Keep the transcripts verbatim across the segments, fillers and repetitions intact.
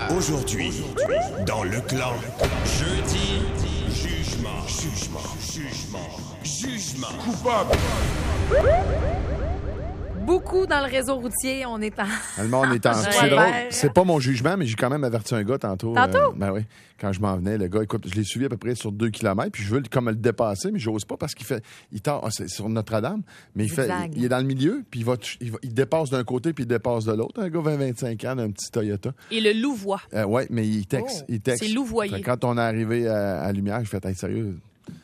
Aujourd'hui, dans le clan, jeudi, jugement, jugement, jugement, jugement. Coupable. Beaucoup dans le réseau routier, on est en... Le monde est en... C'est drôle. C'est pas mon jugement, mais j'ai quand même averti un gars tantôt. Tantôt? Euh, ben oui. Quand je m'en venais, le gars, écoute, je l'ai suivi à peu près sur deux kilomètres, puis je veux comme le dépasser, mais j'ose pas parce qu'il fait... Il tord... ah, c'est sur Notre-Dame, mais il fait... Il, il est dans le milieu, puis il va... Il, va... il dépasse d'un côté, puis il dépasse de l'autre. Un gars vingt vingt-cinq ans, d'un petit Toyota. Et le louvoie. Euh, oui, mais il texte. Oh. Il texte. C'est louvoyer. Quand on est arrivé à, à Lumière, j'ai fait, hey, sérieux...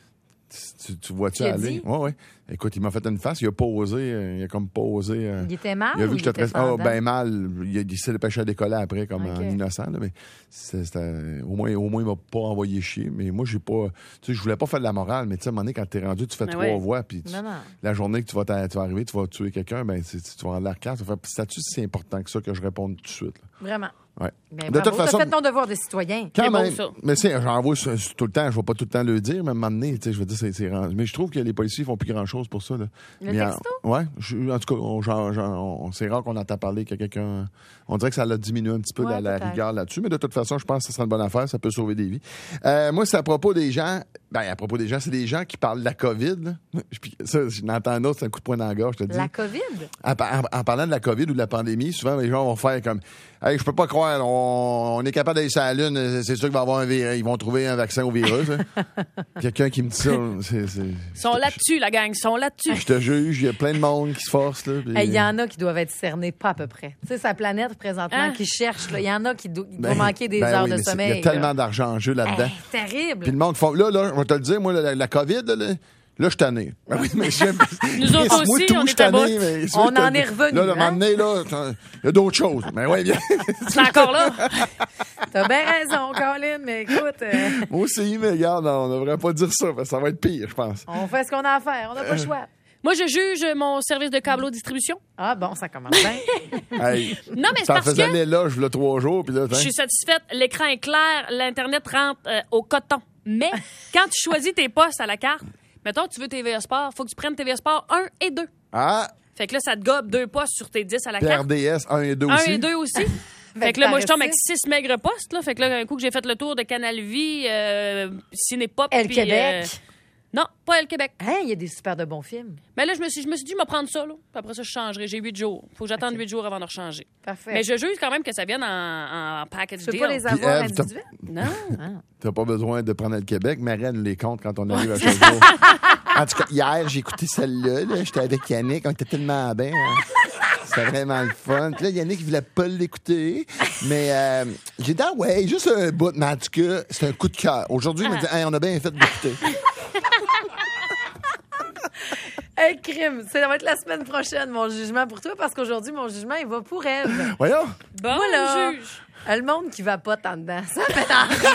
Tu, tu vois-tu Tu aller? Oui, oui. Écoute, il m'a fait une face. Il a posé. Euh, il a comme posé. Euh, il était mal? Il a vu ou que j'étais il était très. Ah, fendant? ben mal. Il, il s'est dépêché à décoller après, comme Ok. en innocent. Là, mais c'est, c'était, au, moins, au moins, il m'a pas envoyé chier. Mais moi, j'ai pas. Tu sais, je voulais pas faire de la morale, mais tu sais, à un moment donné, quand t'es rendu, tu fais Ben trois ouais. voix. Puis tu- Non, non. la journée que tu vas, tu vas arriver, tu vas tuer quelqu'un, ben, tu, tu vas avoir l'air carte. Tu vas faire, c'est-tu si important que ça que je réponde tout de suite? Là? Vraiment. Ouais. Ben, De bravo, toute façon- t'as fait ton devoir de citoyen. Quand C'est bon, même. ça. Mais c'est, j'en vois ça- ça tout le temps. Je vais pas tout le temps le dire, mais à un moment donné, tu sais, je veux dire, c'est, c'est rendu- mais je trouve que les policiers font plus grand-chose pour ça, là. Le Mais, texto? en, ouais. Je- en tout cas, on, genre, genre, on- c'est rare qu'on entend parler que quelqu'un, on dirait que ça l'a diminué un petit peu Ouais, la, la peut-être. rigueur là-dessus, mais de toute façon, je pense que ce sera une bonne affaire. Ça peut sauver des vies. Euh, moi, c'est à propos des gens, ben, à propos des gens, c'est des gens qui parlent de la COVID, là. Puis ça, je n'entends un autre, c'est un coup de poing dans la gorge, je te dis. La COVID? En, en- en parlant de la COVID ou de la pandémie, souvent, les gens vont faire comme hey, je peux pas croire, on, on est capable d'aller sur la Lune, c'est sûr qu'il va y avoir un virus, ils vont trouver un vaccin au virus. Hein. Quelqu'un qui me dit ça, c'est. c'est Ils sont là-dessus, la gang. Ils sont là-dessus. je te juge, il y a plein de monde qui se force. Là, puis- Il y en a qui doivent être cernés, pas à peu près. Tu sais, sa planète, présentement, Hein? qui cherche, il y en a qui do- il Ben, doivent manquer des ben heures oui, de mais c'est- sommeil. Il y a tellement d'argent en jeu là-dedans. Hey, terrible. Puis le monde font. Là, là, on va te le dire, moi, la, la COVID, là, là, là, je suis tanné. Ben oui, mais j'aime. Nous autres Moi, aussi, tout, on je est suis à bout. tanné, mais c'est On sûr que en t'as- est revenu, Là, le hein? moment donné, là, il y a d'autres choses. Mais ouais, bien. C'est encore là. T'as bien raison, Colin, mais écoute, euh, Moi aussi, mais regarde, on devrait pas dire ça, parce que ça va être pire, je pense. on fait ce qu'on a à faire. On n'a pas le choix. Moi, je juge mon service de câbleau distribution. Ah bon, ça commence bien. Hey, Non, mais c'est ça parce faisait que l'éloge, là, trois jours, puis là, je tiens. suis satisfaite. L'écran est clair. L'Internet rentre euh, au coton. Mais quand tu choisis tes postes à la carte, mettons, tu veux T V A Sport, faut que tu prennes T V A Sport un et deux. Ah, Fait que là, ça te gobe deux postes sur tes dix à la P R carte. D S un et deux Un aussi. et deux aussi. Fait Fait que que là, moi, je tombe t'arrêtes avec six maigres postes. Là. Fait que là, un coup que j'ai fait le tour de Canal Vie, euh, Cinépop. Elle puis, Québec. euh, non, pas Elle Québec. Hein, il y a des super de bons films. Mais là, je me suis, je me suis dit, je vais prendre ça. Là. Puis après ça, je changerai. J'ai huit jours. Faut que j'attende huit jours avant de rechanger. Parfait. Mais je juge quand même que ça vienne en, en package Tu peux deal. pas les avoir Ève, t'as- individuels? Non. T'as pas besoin de prendre le Québec. Marianne les compte quand on arrive à Chauveau. En tout cas, hier, j'ai écouté celle-là. Là. J'étais avec Yannick. On était tellement bien. hein. C'était vraiment le fun. Puis là, Yannick, il voulait pas l'écouter. Mais euh, j'ai dit, ah ouais, juste un bout. Mais en tout cas, c'est un coup de cœur. Aujourd'hui, il m'a dit, hey, on a bien fait d'écouter. Hey, crime, ça va être la semaine prochaine, mon jugement pour toi, parce qu'aujourd'hui, mon jugement, il va pour Ève. Voyons. Bon, Moi, là, juge. euh, le monde qui va pas en dedans, ça m'énerve.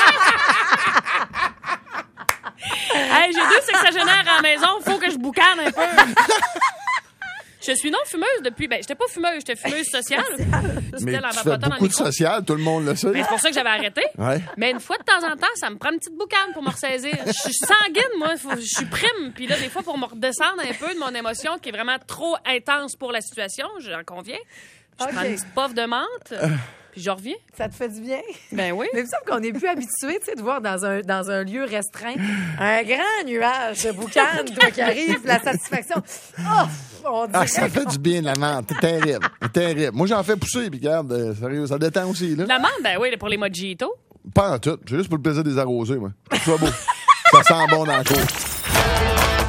Hey, j'ai deux sexagénaires à la maison. Faut que je boucane un peu. Je suis non fumeuse depuis. Ben, j'étais pas fumeuse, j'étais fumeuse sociale. Mais J'étais la tu fais vapotant dans le beaucoup de micro. social. Tout le monde le sait. Ben, c'est pour ça que j'avais arrêté. Ouais. Mais une fois de temps en temps, ça me prend une petite boucane pour me ressaisir. Je suis sanguine, moi. Faut- Je suis prime. Puis là, des fois, pour me redescendre un peu de mon émotion qui est vraiment trop intense pour la situation, j'en conviens. Je Ok. prends une petite puff de menthe, puis je reviens. Ça te fait du bien? Ben oui. Mais il me semble qu'on est plus habitué, tu sais, de voir dans un, dans un lieu restreint un grand nuage de boucan, toi qui arrive, la satisfaction. Oh, on dirait Ah, ça fait du bien, la menthe. C'est terrible. C'est terrible. Moi, j'en fais pousser, puis regarde, euh, sérieux, ça détend aussi, là. La menthe, ben oui, pour les mojitos. Pas en tout. C'est juste pour le plaisir des arrosés, moi. Que ce soit beau. Ça sent bon dans le cours.